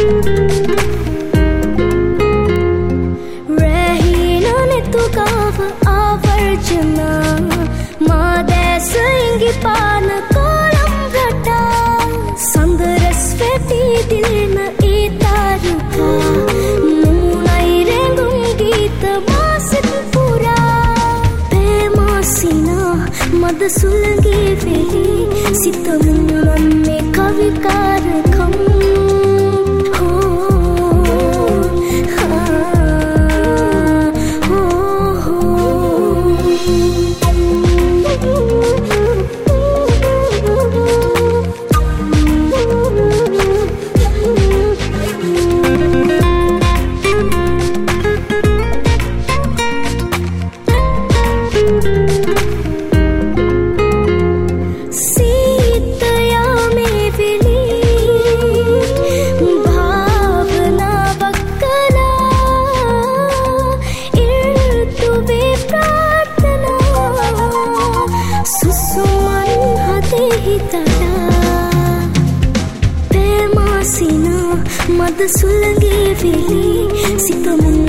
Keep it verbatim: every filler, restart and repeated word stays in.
රැහිනනේ තුගාව ආවර්ජනා මා දැස ඉඟි පාන කොළම් රටා සඳරස් වෙති දිලන ඒ තාරුකා මුණයි රැඟුම් ගීත මාසිත පුරා පේමාසිනා මද සුළඟේ වෙලි සිත මුණන් මේ කවිකාරකම් මද සුළඟේ වෙලි සිත මුණ